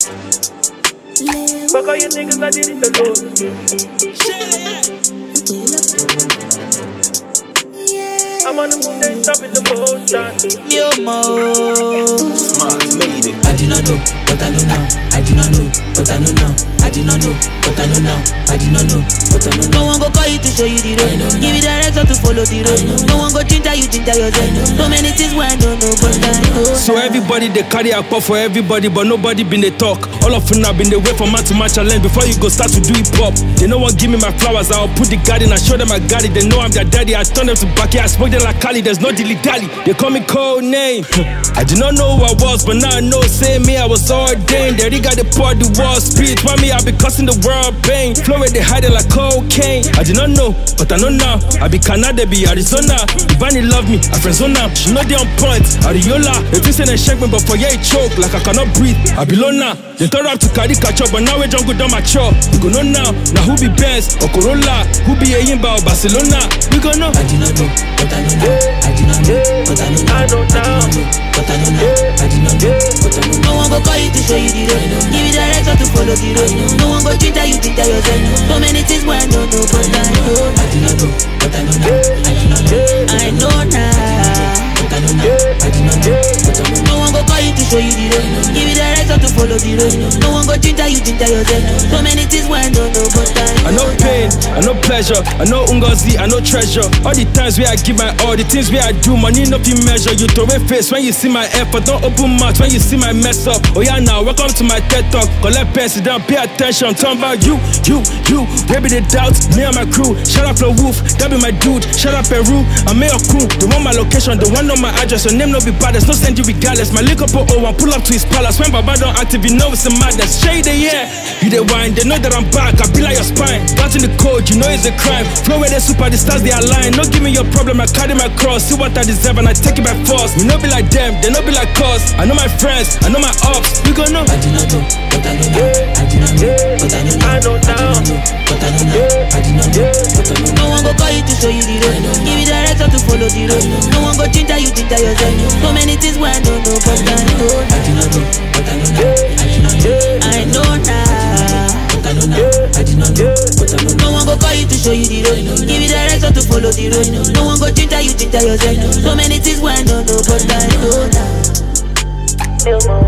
Fuck all you niggas, I did it alone. I'm on the move, they stop in the motion. Yo, mo. Smart made it. I did not know, but I know now. I did not know, but I know now. I did not know, but I know now. I did not know, but I know now. No one go call you to show you the road. Give you direction to follow the road. No one go ginger you yourself. So many things where I don't know, but I know. So everybody they carry a pop for everybody, but nobody been they talk. All of them have been they wait for man to match challenge before you go start to do hip hop. They no one give me my flowers, I'll put the garden, I show them I got it. They know I'm their daddy, I turn them to backy, I smoke them like Cali, there's no dilly dally. They call me code name. I did not know who I was, but now I know. Say me, I was ordained. They already got the part the wall speed. Why me, I be causing the world pain. Flow where they hide it like cocaine. I did not know, but I know now. I be Canada, be Arizona. Ibani love me, I friendzona. She know they on point. Ariola, they think say they shake me, but for yeah, it choke like I cannot breathe. I be low now. They turn up to carry catch up, but now we jungle down my chop. We go know now. Now who be Benz or Corolla? Who be Ayimba or Barcelona? We go know. I did not know, but I know now. I did not know, but I know now. I know now, but I know now. I did not know, but I know now. No one go call you to show you the road. Give you direction to follow the road. No one go ginger you yourself. So many things where I don't know, but I know. I did not know, but I know now. I did not know, I know now. But I know now. I did not know, but I know. No one go call you to show you the road. Give you direction to follow the road. No one go ginger you yourself. So many things where I don't know, but I know. I know pain, I know pleasure, I know ungozi, I know treasure. All the times where I give my all, the things where I do, money no fit measure. You throw away face when you see my effort, don't open mouth when you see my mess up. Oh yeah, now welcome to my TED Talk. Collect pen, sit down, pay attention. Talk about you. Baby they doubt me and my crew. Shout out Flo Wolf, that be my dude. Shout out Peru, I'm your crew. They want my location, they want know my address. Your name no be bad, there's no send you regardless. My liquor po one, pull up to his palace. When Baba don't active, you know it's a madness. Shade the yeah, you the wine, they know that I'm back. I be like your spine, got in the code, you know it's a crime. Flow where they super, the stars they align. No give me your problem, I carry my cross. See what I deserve and I take it by force. We no be like them, they no be like us. I know my friends, I know my ups. We gon' know. I did not know, but I know now. I did not know, but I know now. I know now, but I know now. I did not know, but I know. No one go call you to show you the road. Give you direction to follow the road. No one go ginger you yourself. So many things where I don't know, but I know. I did not know, but I know now. I did not know, I know now. But I know now. I did not know, but I know. No one go call you to show you the road. Give you direction to follow the road. No one go ginger you yourself. So many things where I don't know, but I know now.